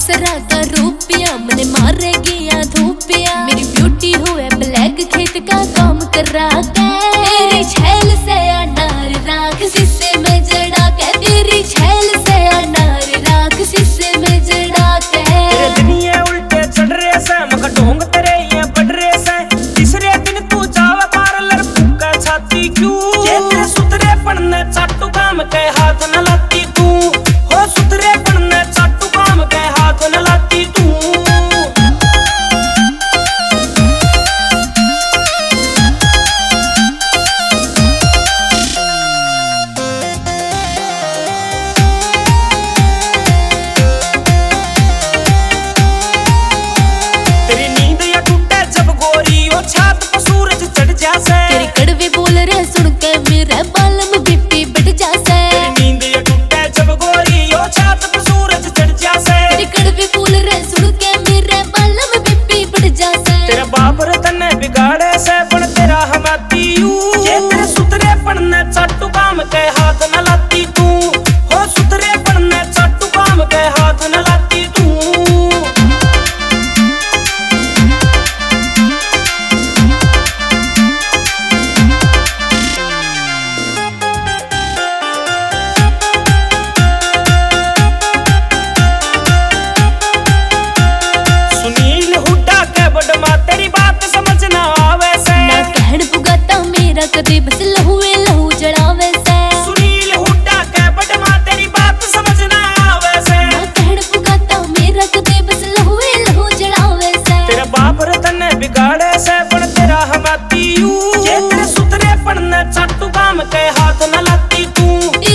अप्सरा का रूपिया मने मारे गया धूपिया। मेरी ब्यूटी हुए ब्लैक खेत का काम कर रहा है। तेरी छैल से अनार राख शीशे में जड़ा के। तेरी छैल से अनार राख शीशे में जड़ा के। तेरे दुनिया उल्टे चढ़ रहे से मका ढोंग तेरे ये बढ़ रहे से। तीसरे दिन तू जावे पार्लर फूका छाती क्यों? ये तेरे सुतरे पड़ने चाटू काम के हाथ न लाती तू। हो सुतरे पड़ने चाटू काम के हाथ न लाती तू। तेरी कड़वे बोल रहे सुन के मेरे बाल में बीपी बढ़ जासे। नींद ये टूटे जब गोरी यो छात पर सूरज चढ़ जासे। तेरी कड़वे बोल रहे सुन के मेरे बाल में बीपी बढ़ जासे। तेरा बाप रे तन्ने बिगाड़े से पण तेरा हमाती यू। ये तेरे सुतरे पड़ने चाटू काम के हाथ न लाती तू। हो सुतरे पड़ने चाटू काम के हाथ न लाती तू। तेरी बात समझ ना आवे से। ना कहन पुगाता मेरा कदे बस लहुए लहू जड़ावे से। सुनील हुड्डा के बडमा तेरी बात समझ ना आवे से। ना कहन पुगाता मेरा कदे बस लहुए लहू जड़ावे से। तेरा बाप रे तन्ने बिगाड़े से पण तेरा हमाती यू। ये तेरे सुतरे पड़ने चाटू काम के हाथ न लाती तू।